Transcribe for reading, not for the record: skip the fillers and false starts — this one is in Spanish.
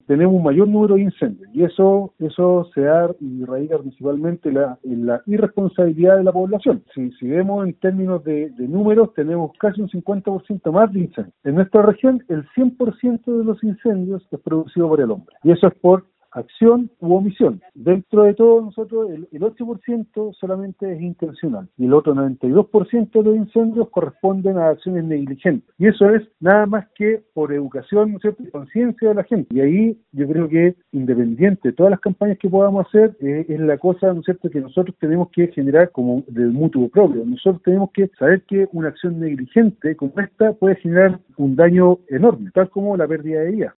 tenemos un mayor número de incendios. Y eso se da y radica principalmente en la irresponsabilidad de la población. Si vemos en términos de números, tenemos casi un 50% más de incendios. En nuestra región, el 100% de los incendios es producido por el hombre. Y eso es por acción u omisión. Dentro de todo, nosotros el 8% solamente es intencional y el otro 92% de los incendios corresponden a acciones negligentes. Y eso es nada más que por educación, ¿no es cierto?, y conciencia de la gente. Y ahí yo creo que, independiente de todas las campañas que podamos hacer, es la cosa, ¿no es cierto?, que nosotros tenemos que generar como del mutuo propio. Nosotros tenemos que saber que una acción negligente como esta puede generar un daño enorme, tal como la pérdida de vida.